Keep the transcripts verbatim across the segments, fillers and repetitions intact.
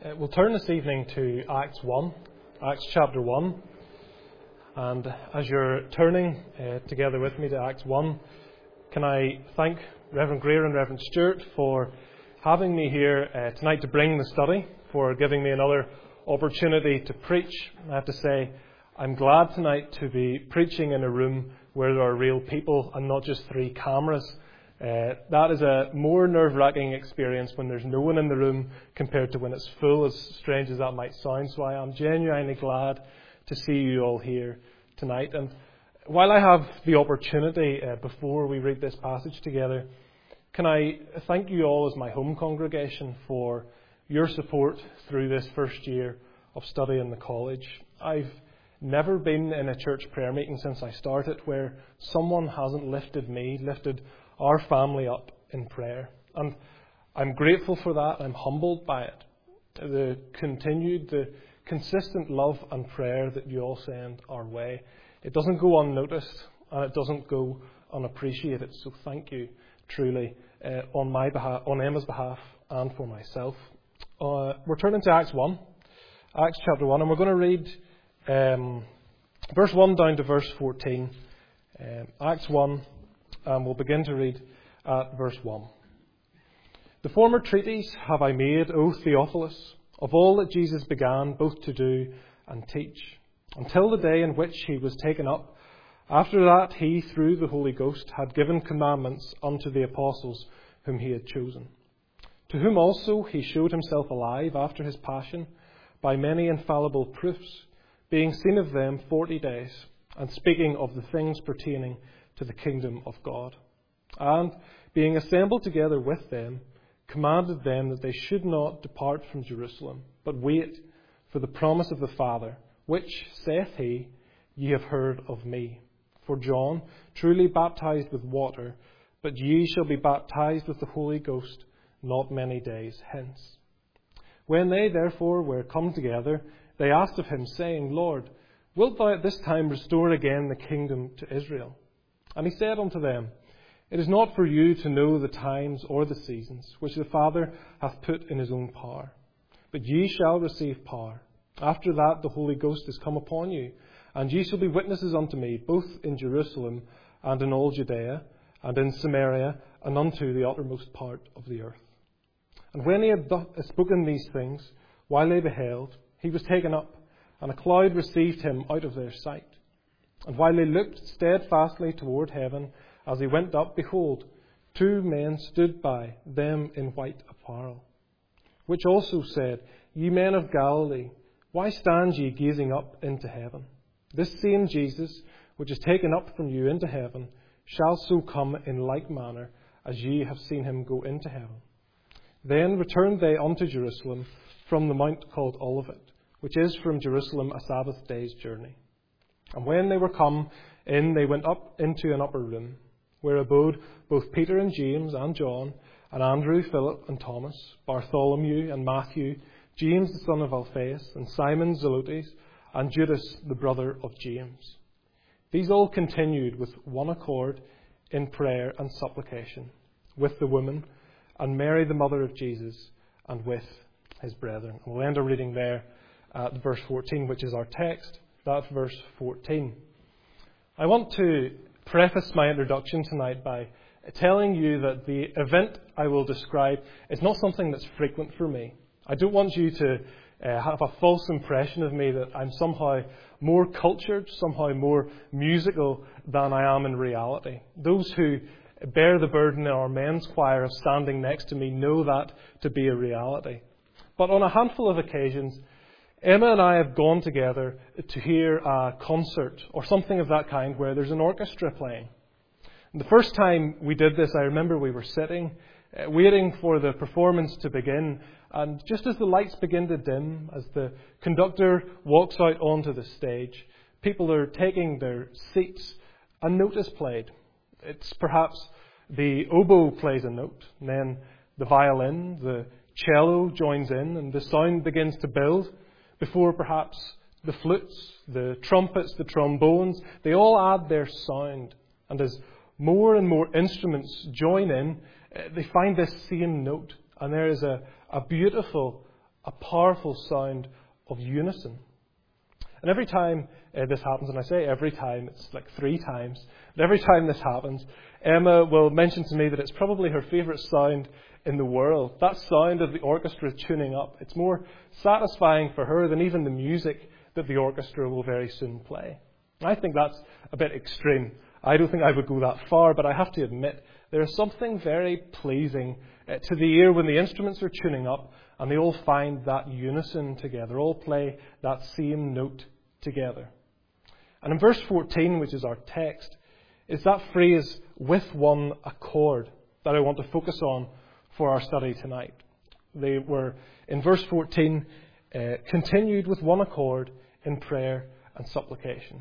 Uh, we'll turn this evening to Acts one, Acts chapter one. And as you're turning uh, together with me to Acts one, can I thank Reverend Greer and Reverend Stewart for having me here uh, tonight to bring the study, for giving me another opportunity to preach. I have to say, I'm glad tonight to be preaching in a room where there are real people and not just three cameras. Uh, that is a more nerve-wracking experience when there's no one in the room compared to when it's full, as strange as that might sound. So I am genuinely glad to see you all here tonight. And while I have the opportunity, uh, before we read this passage together, can I thank you all as my home congregation for your support through this first year of study in the college. I've never been in a church prayer meeting since I started where someone hasn't lifted me, lifted our family up in prayer. And I'm grateful for that. I'm humbled by it. The continued, the consistent love and prayer that you all send our way. It doesn't go unnoticed and it doesn't go unappreciated. So thank you truly uh, on my behalf, on Emma's behalf and for myself. Uh, we're turning to Acts one, Acts chapter one, and we're going to read um, verse one down to verse fourteen. Um, Acts one. And we'll begin to read at verse one. The former treatise have I made, O Theophilus, of all that Jesus began both to do and teach, until the day in which he was taken up. After that he, through the Holy Ghost, had given commandments unto the apostles whom he had chosen, to whom also he showed himself alive after his passion, by many infallible proofs, being seen of them forty days, and speaking of the things pertaining to the kingdom of God. And, being assembled together with them, commanded them that they should not depart from Jerusalem, but wait for the promise of the Father, which, saith he, ye have heard of me. For John truly baptized with water, but ye shall be baptized with the Holy Ghost not many days hence. When they therefore were come together, they asked of him, saying, Lord, wilt thou at this time restore again the kingdom to Israel? And he said unto them, It is not for you to know the times or the seasons, which the Father hath put in his own power. But ye shall receive power. After that the Holy Ghost is come upon you, and ye shall be witnesses unto me, both in Jerusalem and in all Judea, and in Samaria, and unto the uttermost part of the earth. And when he had spoken these things, while they beheld, he was taken up, and a cloud received him out of their sight. And while they looked steadfastly toward heaven, as he went up, behold, two men stood by them in white apparel, which also said, Ye men of Galilee, why stand ye gazing up into heaven? This same Jesus, which is taken up from you into heaven, shall so come in like manner as ye have seen him go into heaven. Then returned they unto Jerusalem from the mount called Olivet, which is from Jerusalem a Sabbath day's journey. And when they were come in, they went up into an upper room, where abode both Peter and James and John, and Andrew, Philip and Thomas, Bartholomew and Matthew, James the son of Alphaeus, and Simon Zelotes, and Judas the brother of James. These all continued with one accord in prayer and supplication, with the women, and Mary the mother of Jesus, and with his brethren. And we'll end our reading there at verse fourteen, which is our text. That's verse fourteen. I want to preface my introduction tonight by telling you that the event I will describe is not something that's frequent for me. I don't want you to uh, have a false impression of me that I'm somehow more cultured, somehow more musical than I am in reality. Those who bear the burden in our men's choir of standing next to me know that to be a reality. But on a handful of occasions, Emma and I have gone together to hear a concert or something of that kind where there's an orchestra playing. And the first time we did this, I remember we were sitting, uh, waiting for the performance to begin. And just as the lights begin to dim, as the conductor walks out onto the stage, people are taking their seats. A note is played. It's perhaps the oboe plays a note, and then the violin, the cello joins in, and the sound begins to build. Before perhaps the flutes, the trumpets, the trombones, they all add their sound. And as more and more instruments join in, they find this same note. And there is a, a beautiful a powerful sound of unison. And every time uh, this happens, and I say every time, it's like three times, but every time this happens, Emma will mention to me that it's probably her favourite sound in the world. That sound of the orchestra tuning up. It's more satisfying for her than even the music that the orchestra will very soon play. I think that's a bit extreme. I don't think I would go that far, but I have to admit there is something very pleasing uh, to the ear when the instruments are tuning up and they all find that unison together, all play that same note together. And in verse fourteen, which is our text, is that phrase, with one accord, that I want to focus on for our study tonight. They were, in verse fourteen, uh, continued with one accord in prayer and supplication.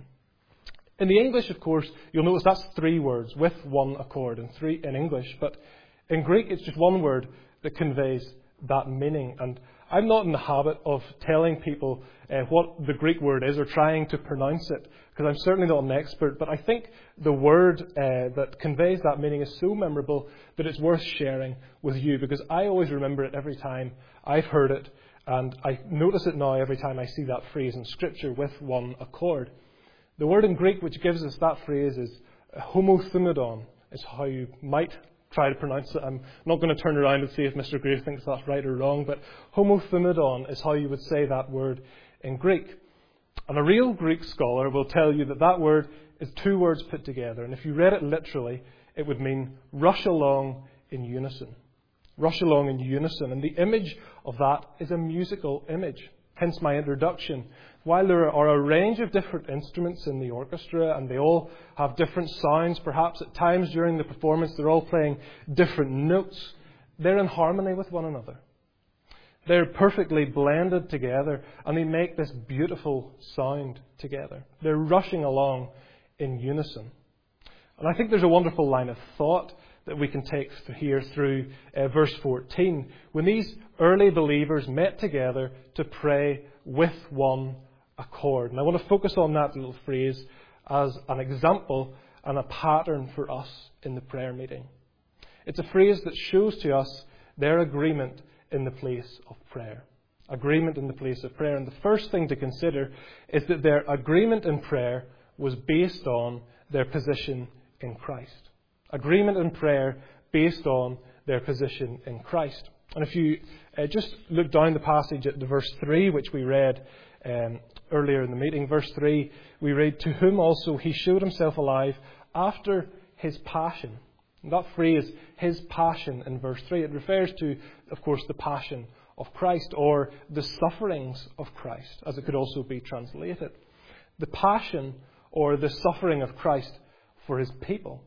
In the English, of course, you'll notice that's three words, with one accord, in three in English. But in Greek, it's just one word that conveys that meaning. And I'm not in the habit of telling people uh, what the Greek word is or trying to pronounce it, because I'm certainly not an expert. But I think the word uh, that conveys that meaning is so memorable that it's worth sharing with you, because I always remember it every time I've heard it. And I notice it now every time I see that phrase in Scripture, with one accord. The word in Greek which gives us that phrase is homothumadon, is how you might try to pronounce it. I'm not going to turn around and see if Mister Gray thinks that's right or wrong, but homothumadon is how you would say that word in Greek. And a real Greek scholar will tell you that that word is two words put together. And if you read it literally, it would mean rush along in unison. Rush along in unison. And the image of that is a musical image. Hence my introduction. While there are a range of different instruments in the orchestra and they all have different sounds, perhaps at times during the performance they're all playing different notes, they're in harmony with one another. They're perfectly blended together and they make this beautiful sound together. They're rushing along in unison. And I think there's a wonderful line of thought that we can take here through uh, verse fourteen, when these early believers met together to pray with one accord. And I want to focus on that little phrase as an example and a pattern for us in the prayer meeting. It's a phrase that shows to us their agreement in the place of prayer. Agreement in the place of prayer. And the first thing to consider is that their agreement in prayer was based on their position in Christ. Agreement in prayer based on their position in Christ. And if you uh, just look down the passage at the verse three, which we read um, earlier in the meeting, verse three, we read, to whom also he showed himself alive after his passion. And that phrase, his passion, in verse three, it refers to, of course, the passion of Christ, or the sufferings of Christ, as it could also be translated. The passion or the suffering of Christ for his people.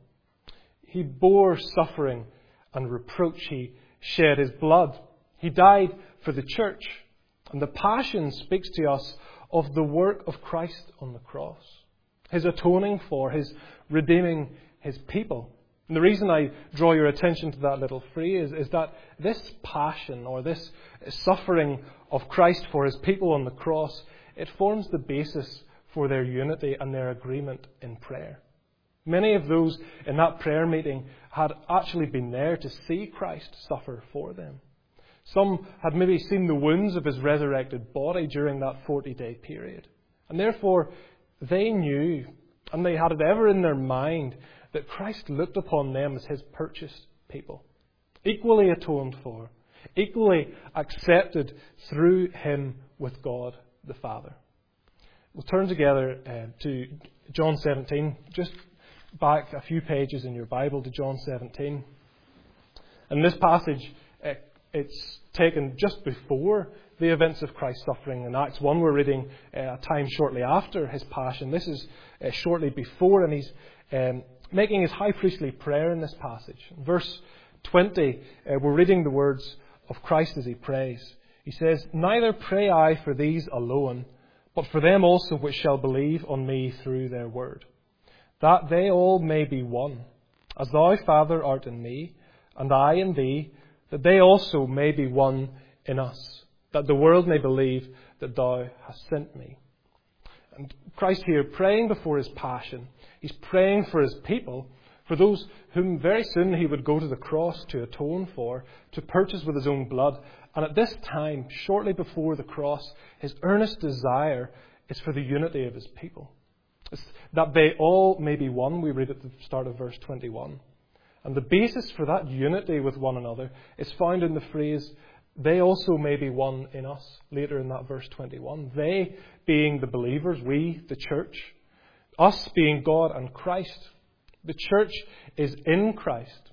He bore suffering and reproach. He shed his blood. He died for the church. And the passion speaks to us of the work of Christ on the cross. His atoning for, his redeeming his people. And the reason I draw your attention to that little phrase is that this passion or this suffering of Christ for his people on the cross, it forms the basis for their unity and their agreement in prayer. Many of those in that prayer meeting had actually been there to see Christ suffer for them. Some had maybe seen the wounds of his resurrected body during that forty-day period. And therefore, they knew, and they had it ever in their mind, that Christ looked upon them as his purchased people. Equally atoned for, equally accepted through him with God the Father. We'll turn together uh, to John seventeen, just back a few pages in your Bible to John seventeen. And this passage, uh, it's taken just before the events of Christ's suffering. In Acts one, we're reading uh, a time shortly after his passion. This is uh, shortly before, and he's um, making his high priestly prayer in this passage. In verse twenty, uh, we're reading the words of Christ as he prays. He says, neither pray I for these alone, but for them also which shall believe on me through their word, that they all may be one, as thou, Father, art in me, and I in thee, that they also may be one in us, that the world may believe that thou hast sent me. And Christ here, praying before his passion, he's praying for his people, for those whom very soon he would go to the cross to atone for, to purchase with his own blood, And at this time, shortly before the cross, his earnest desire is for the unity of his people. It's that they all may be one, we read at the start of verse twenty-one. And the basis for that unity with one another is found in the phrase, they also may be one in us, later in that verse twenty-one. They being the believers, we, the church. Us being God and Christ. The church is in Christ,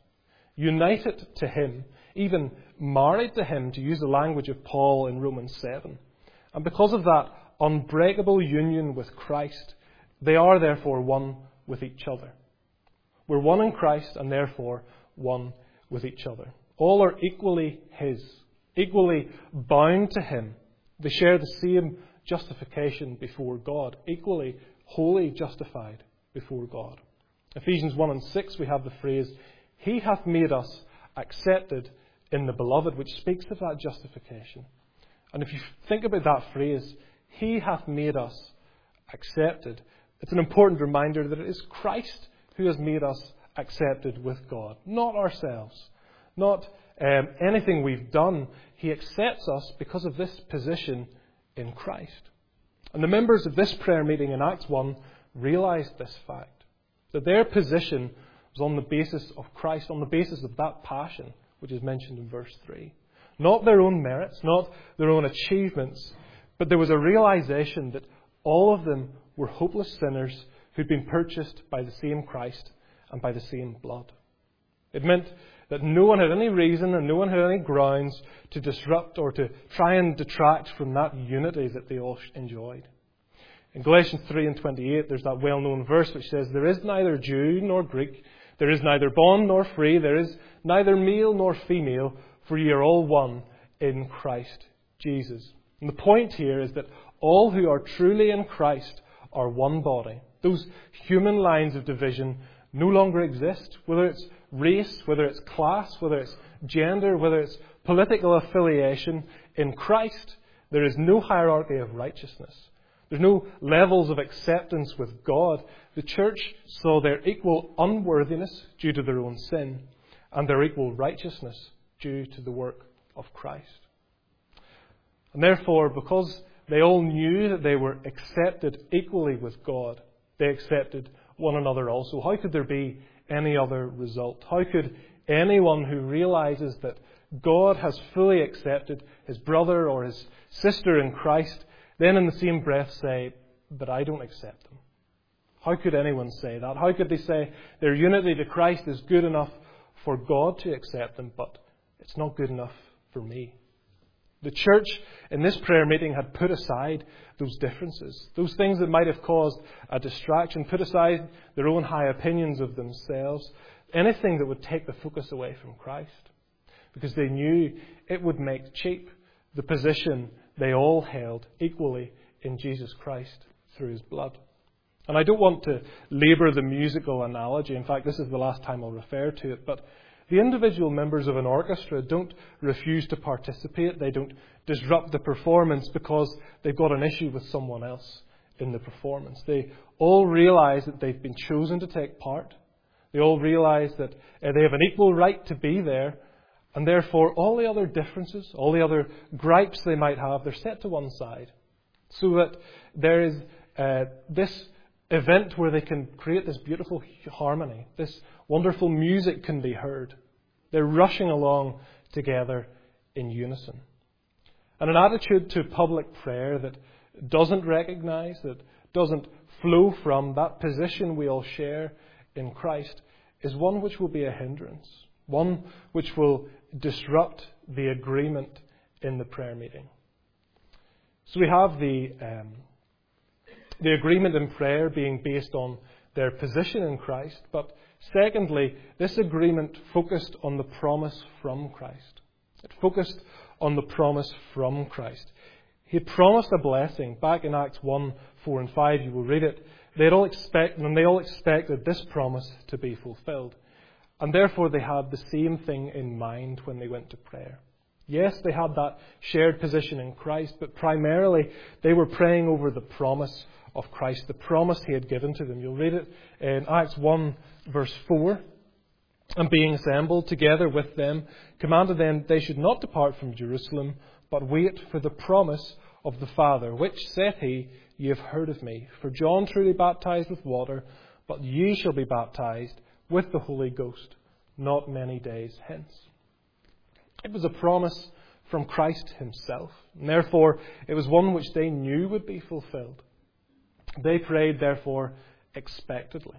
united to him, even married to him, to use the language of Paul in Romans seven. And because of that unbreakable union with Christ, they are therefore one with each other. We're one in Christ and therefore one with each other. All are equally his, equally bound to him. They share the same justification before God, equally wholly justified before God. Ephesians one and six, we have the phrase, he hath made us accepted in the beloved, which speaks of that justification. And if you think about that phrase, he hath made us accepted, it's an important reminder that it is Christ who has made us accepted with God, not ourselves, not um, anything we've done. He accepts us because of this position in Christ. And the members of this prayer meeting in Acts one realised this fact, that their position was on the basis of Christ, on the basis of that passion, which is mentioned in verse three. Not their own merits, not their own achievements, but there was a realisation that all of them were hopeless sinners who'd been purchased by the same Christ and by the same blood. It meant that no one had any reason and no one had any grounds to disrupt or to try and detract from that unity that they all enjoyed. In Galatians three and twenty-eight, there's that well-known verse which says, there is neither Jew nor Greek, there is neither bond nor free, there is neither male nor female, for ye are all one in Christ Jesus. And the point here is that all who are truly in Christ are one body. Those human lines of division no longer exist, whether it's race, whether it's class, whether it's gender, whether it's political affiliation. In Christ, there is no hierarchy of righteousness. There's no levels of acceptance with God. The church saw their equal unworthiness due to their own sin and their equal righteousness due to the work of Christ. And therefore, because they all knew that they were accepted equally with God, they accepted one another also. How could there be any other result? How could anyone who realizes that God has fully accepted his brother or his sister in Christ then in the same breath say, but I don't accept them? How could anyone say that? How could they say their unity to Christ is good enough for God to accept them, but it's not good enough for me? The church in this prayer meeting had put aside those differences, those things that might have caused a distraction, put aside their own high opinions of themselves, anything that would take the focus away from Christ, because they knew it would make cheap the position they all held equally in Jesus Christ through his blood. And I don't want to labour the musical analogy. In fact, this is the last time I'll refer to it, but the individual members of an orchestra don't refuse to participate. They don't disrupt the performance because they've got an issue with someone else in the performance. They all realise that they've been chosen to take part. They all realise that uh, they have an equal right to be there, and therefore all the other differences, all the other gripes they might have, they're set to one side, so that there is uh, this event where they can create this beautiful harmony. This wonderful music can be heard. They're rushing along together in unison. And an attitude to public prayer that doesn't recognise, that doesn't flow from that position we all share in Christ, is one which will be a hindrance, one which will disrupt the agreement in the prayer meeting. So we have the um, the agreement in prayer being based on their position in Christ, but secondly, this agreement focused on the promise from Christ. It focused on the promise from Christ. He had promised a blessing. Back in Acts one, four and five, you will read it. They all expect, and they all expected this promise to be fulfilled. And therefore they had the same thing in mind when they went to prayer. Yes, they had that shared position in Christ, but primarily they were praying over the promise of Christ, the promise he had given to them. You'll read it in Acts one, verse four. And being assembled together with them, commanded them they should not depart from Jerusalem, but wait for the promise of the Father, which, saith he, ye have heard of me. For John truly baptized with water, but ye shall be baptized with the Holy Ghost not many days hence. It was a promise from Christ himself, and therefore it was one which they knew would be fulfilled. They prayed, therefore, expectantly.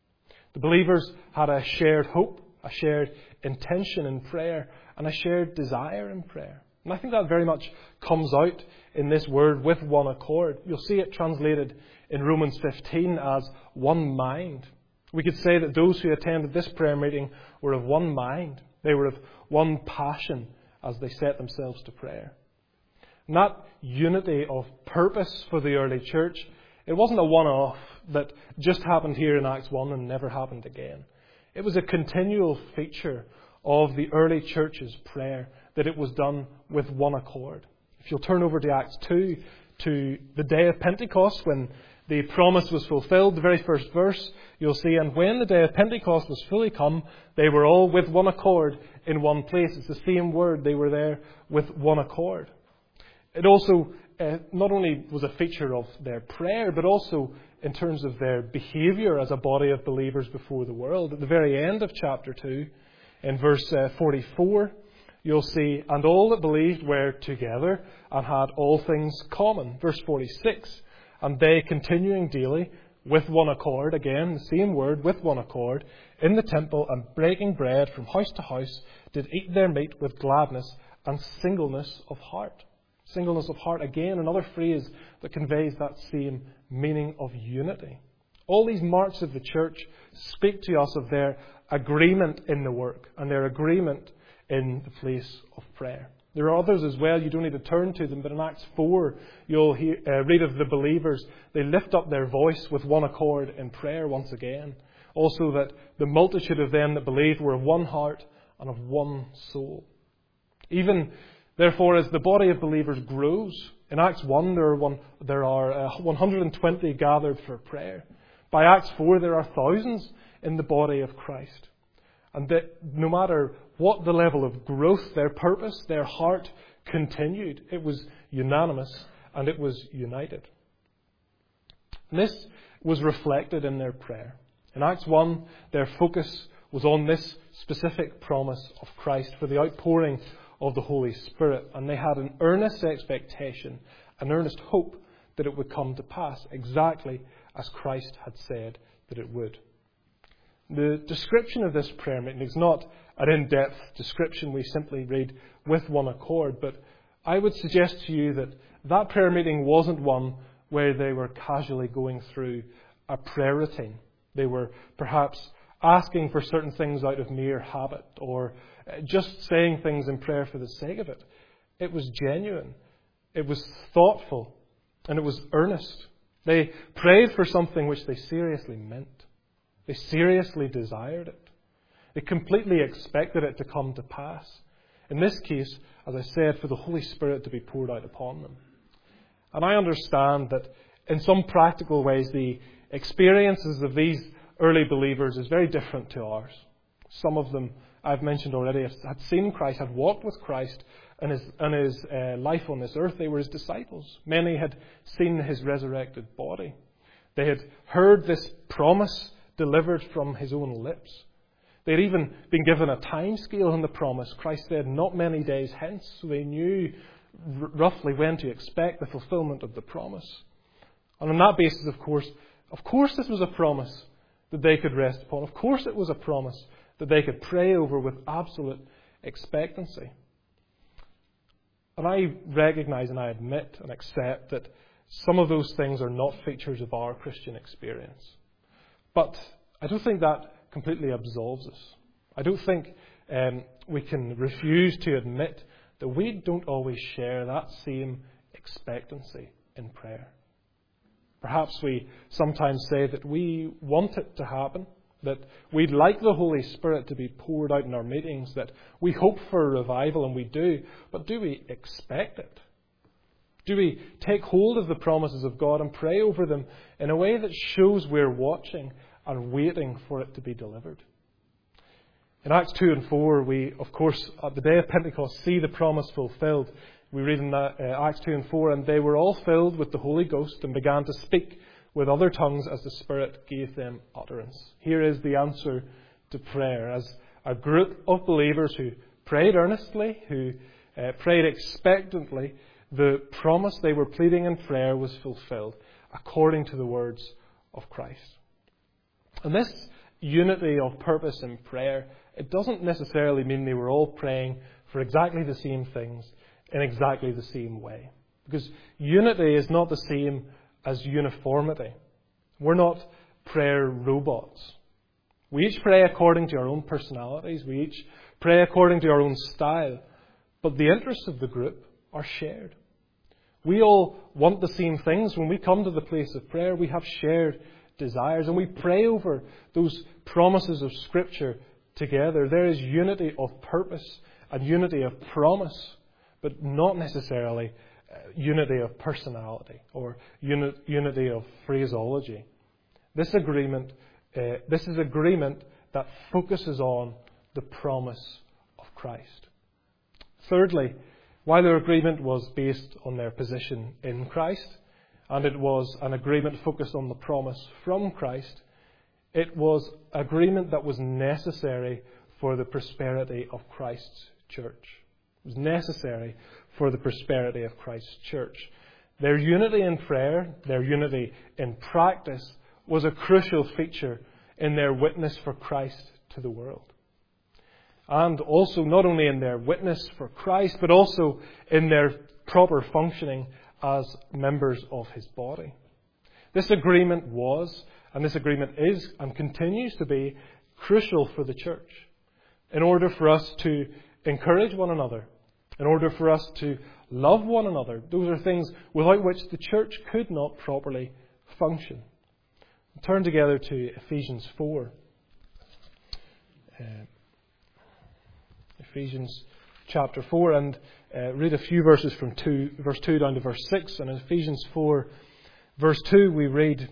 The believers had a shared hope, a shared intention in prayer, and a shared desire in prayer. And I think that very much comes out in this word, with one accord. You'll see it translated in Romans fifteen as one mind. We could say that those who attended this prayer meeting were of one mind. They were of one passion as they set themselves to prayer. And that unity of purpose for the early church, it wasn't a one-off that just happened here in Acts one and never happened again. It was a continual feature of the early church's prayer, that it was done with one accord. If you'll turn over to Acts two, to the day of Pentecost, when the promise was fulfilled, the very first verse, you'll see, and when the day of Pentecost was fully come, they were all with one accord in one place. It's the same word, they were there with one accord. It also uh, not only was a feature of their prayer, but also in terms of their behaviour as a body of believers before the world. At the very end of chapter two, in verse uh, forty-four, you'll see, and all that believed were together and had all things common. Verse forty-six, and they continuing daily with one accord, again the same word, with one accord, in the temple, and breaking bread from house to house, did eat their meat with gladness and singleness of heart. Singleness of heart, again, another phrase that conveys that same meaning of unity. All these marks of the church speak to us of their agreement in the work and their agreement in the place of prayer. There are others as well, you don't need to turn to them, but in Acts four, you'll hear, uh, read of the believers. They lift up their voice with one accord in prayer once again. Also that the multitude of them that believed were of one heart and of one soul. Even, therefore, as the body of believers grows, in Acts one there are, one, there are uh, one hundred twenty gathered for prayer. By Acts four there are thousands in the body of Christ. And that no matter what the level of growth, their purpose, their heart continued. It was unanimous and it was united. And this was reflected in their prayer. In Acts one, their focus was on this specific promise of Christ for the outpouring of the Holy Spirit. And they had an earnest expectation, an earnest hope that it would come to pass exactly as Christ had said that it would. The description of this prayer meeting is not an in-depth description we simply read with one accord, but I would suggest to you that that prayer meeting wasn't one where they were casually going through a prayer routine. They were perhaps asking for certain things out of mere habit or just saying things in prayer for the sake of it. It was genuine, it was thoughtful, and it was earnest. They prayed for something which they seriously meant. They seriously desired it. They completely expected it to come to pass. In this case, as I said, for the Holy Spirit to be poured out upon them. And I understand that in some practical ways, the experiences of these early believers is very different to ours. Some of them, I've mentioned already, had seen Christ, had walked with Christ in his, in his uh, life on this earth. They were his disciples. Many had seen his resurrected body. They had heard this promise delivered from his own lips. They had even been given a time scale in the promise. Christ said, not many days hence. So they knew r- roughly when to expect the fulfillment of the promise. And on that basis, of course, of course this was a promise that they could rest upon. Of course it was a promise that they could pray over with absolute expectancy. And I recognize and I admit and accept that some of those things are not features of our Christian experience. But I don't think that completely absolves us. I don't think um, we can refuse to admit that we don't always share that same expectancy in prayer. Perhaps we sometimes say that we want it to happen, that we'd like the Holy Spirit to be poured out in our meetings, that we hope for a revival, and we do, but do we expect it? Do we take hold of the promises of God and pray over them in a way that shows we're watching and waiting for it to be delivered? In Acts two and four, we, of course, at the day of Pentecost, see the promise fulfilled. We read in that, uh, Acts two and four, and they were all filled with the Holy Ghost and began to speak with other tongues as the Spirit gave them utterance. Here is the answer to prayer. As a group of believers who prayed earnestly, who uh, prayed expectantly, the promise they were pleading in prayer was fulfilled according to the words of Christ. And this unity of purpose in prayer, it doesn't necessarily mean they were all praying for exactly the same things in exactly the same way. Because unity is not the same as uniformity. We're not prayer robots. We each pray according to our own personalities. We each pray according to our own style. But the interests of the group are shared. We all want the same things. When we come to the place of prayer, we have shared desires, and we pray over those promises of Scripture together. There is unity of purpose and unity of promise, but not necessarily uh, unity of personality or uni- unity of phraseology. This agreement, uh, this is agreement that focuses on the promise of Christ. Thirdly, while their agreement was based on their position in Christ, and it was an agreement focused on the promise from Christ, it was agreement that was necessary for the prosperity of Christ's church. It was necessary for the prosperity of Christ's church. Their unity in prayer, their unity in practice, was a crucial feature in their witness for Christ to the world. And also not only in their witness for Christ, but also in their proper functioning as members of His body. This agreement was, and this agreement is, and continues to be, crucial for the church in order for us to encourage one another, in order for us to love one another. Those are things without which the church could not properly function. Turn together to Ephesians four. Uh, Ephesians chapter four, and uh, read a few verses from two, verse two down to verse six. And in Ephesians four, verse two, we read,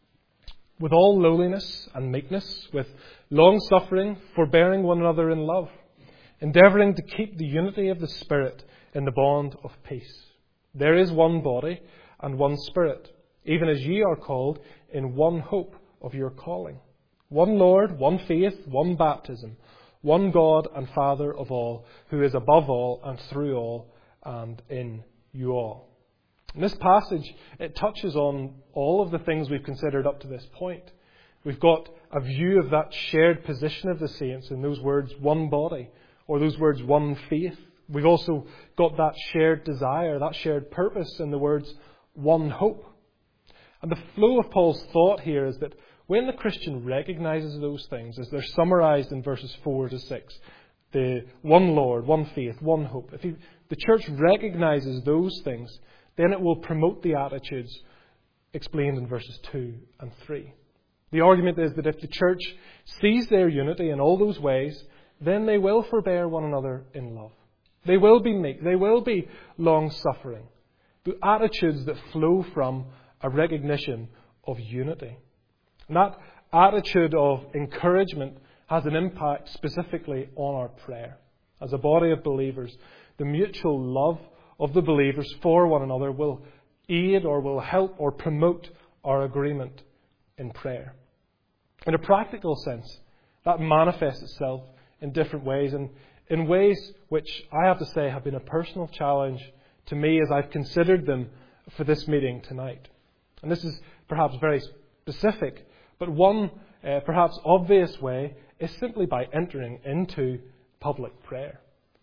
"With all lowliness and meekness, with long suffering, forbearing one another in love, endeavouring to keep the unity of the Spirit in the bond of peace. There is one body and one Spirit, even as ye are called in one hope of your calling. One Lord, one faith, one baptism, one God and Father of all, who is above all and through all and in you all." In this passage, it touches on all of the things we've considered up to this point. We've got a view of that shared position of the saints in those words, one body, or those words, one faith. We've also got that shared desire, that shared purpose in the words, one hope. And the flow of Paul's thought here is that when the Christian recognises those things, as they're summarised in verses four to six, the one Lord, one faith, one hope, if he, the church recognises those things, then it will promote the attitudes explained in verses two and three. The argument is that if the church sees their unity in all those ways, then they will forbear one another in love. They will be meek. They will be long-suffering. The attitudes that flow from a recognition of unity. And that attitude of encouragement has an impact specifically on our prayer. As a body of believers, the mutual love of the believers for one another will aid or will help or promote our agreement in prayer. In a practical sense, that manifests itself in different ways, and in ways which I have to say have been a personal challenge to me as I've considered them for this meeting tonight. And this is perhaps very specific, but one uh, perhaps obvious way is simply by entering into public prayer.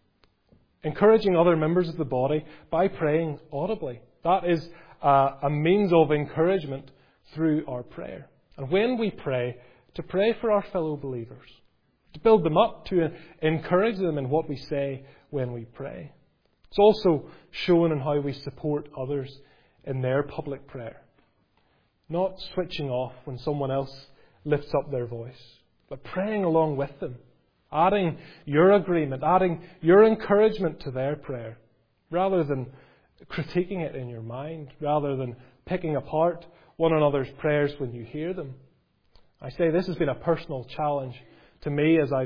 Encouraging other members of the body by praying audibly. That is a, a means of encouragement through our prayer. And when we pray, to pray for our fellow believers. To build them up, to encourage them in what we say when we pray. It's also shown in how we support others in their public prayer. Not switching off when someone else lifts up their voice, but praying along with them. Adding your agreement, adding your encouragement to their prayer, rather than critiquing it in your mind, rather than picking apart one another's prayers when you hear them. I say this has been a personal challenge to me as I've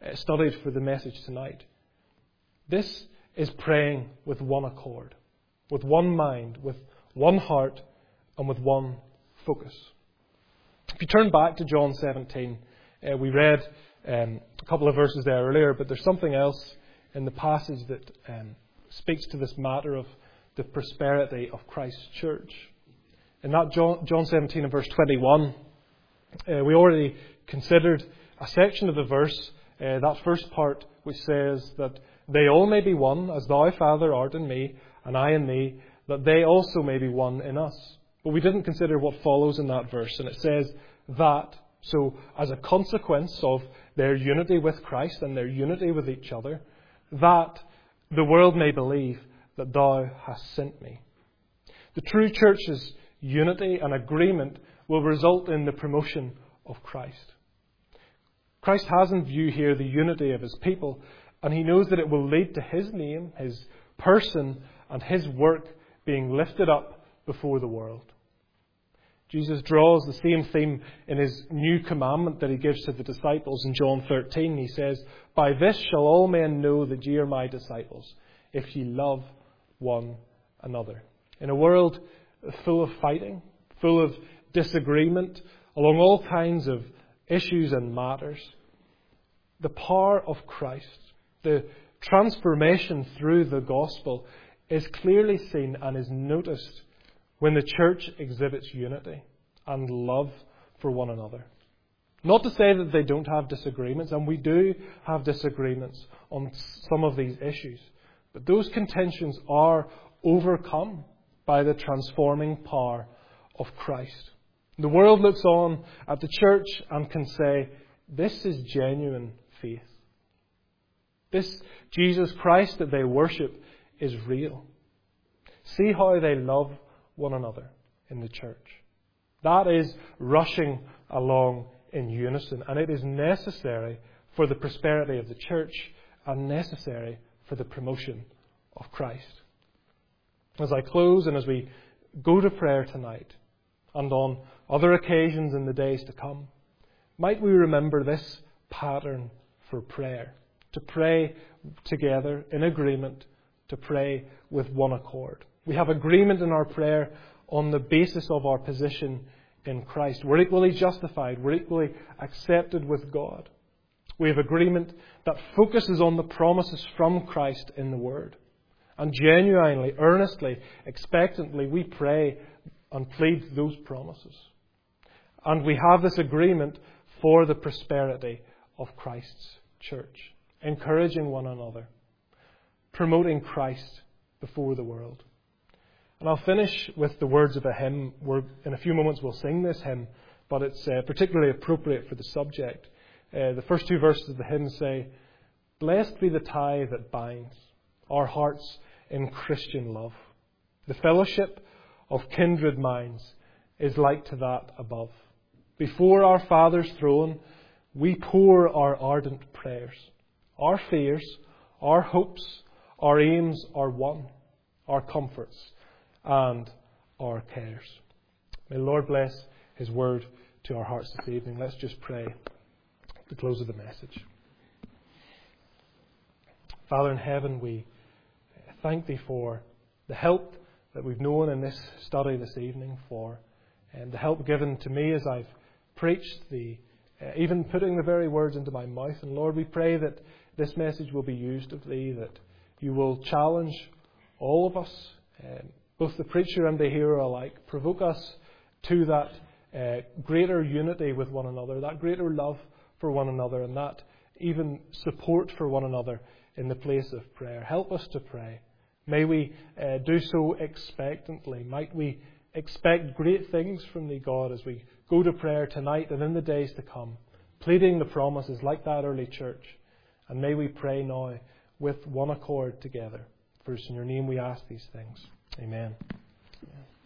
uh, studied for the message tonight. This is praying with one accord, with one mind, with one heart, and with one focus. If you turn back to John seventeen, uh, we read um, a couple of verses there earlier, but there's something else in the passage that um, speaks to this matter of the prosperity of Christ's church. In that John, John seventeen and verse twenty-one, uh, we already considered a section of the verse, uh, that first part, which says that they all may be one, as thou, Father, art in me, and I in thee, that they also may be one in us. But we didn't consider what follows in that verse, and it says that, so as a consequence of their unity with Christ and their unity with each other, that the world may believe that thou hast sent me. The true church's unity and agreement will result in the promotion of Christ. Christ has in view here the unity of his people, and he knows that it will lead to his name, his person, and his work being lifted up before the world. Jesus draws the same theme in his new commandment that he gives to the disciples in John thirteen. He says, "By this shall all men know that ye are my disciples, if ye love one another." In a world full of fighting, full of disagreement, along all kinds of issues and matters, the power of Christ, the transformation through the gospel, is clearly seen and is noticed when the church exhibits unity and love for one another. Not to say that they don't have disagreements, and we do have disagreements on some of these issues, but those contentions are overcome by the transforming power of Christ. The world looks on at the church and can say, this is genuine faith. This Jesus Christ that they worship is real. See how they love one another in the church. That is rushing along in unison, and it is necessary for the prosperity of the church and necessary for the promotion of Christ. As I close and as we go to prayer tonight and on other occasions in the days to come, might we remember this pattern for prayer, to pray together in agreement, to pray with one accord. We have agreement in our prayer on the basis of our position in Christ. We're equally justified. We're equally accepted with God. We have agreement that focuses on the promises from Christ in the Word. And genuinely, earnestly, expectantly, we pray and plead those promises. And we have this agreement for the prosperity of Christ's church, encouraging one another, promoting Christ before the world. And I'll finish with the words of a hymn. We're, in a few moments we'll sing this hymn, but it's uh, particularly appropriate for the subject. Uh, the first two verses of the hymn say, "Blessed be the tie that binds our hearts in Christian love. The fellowship of kindred minds is like to that above. Before our Father's throne, we pour our ardent prayers. Our fears, our hopes, our aims are one, our comforts and our cares." May the Lord bless His word to our hearts this evening. Let's just pray at the close of the message. Father in heaven, we thank Thee for the help that we've known in this study this evening, for and the help given to me as I've preached, the uh, even putting the very words into my mouth. And Lord, we pray that this message will be used of Thee, that You will challenge all of us, um, both the preacher and the hearer alike, provoke us to that uh, greater unity with one another, that greater love for one another, and that even support for one another in the place of prayer. Help us to pray. May we uh, do so expectantly. Might we expect great things from Thee, God, as we go to prayer tonight and in the days to come, pleading the promises like that early church. And may we pray now with one accord together. For it's in Your name we ask these things. Amen.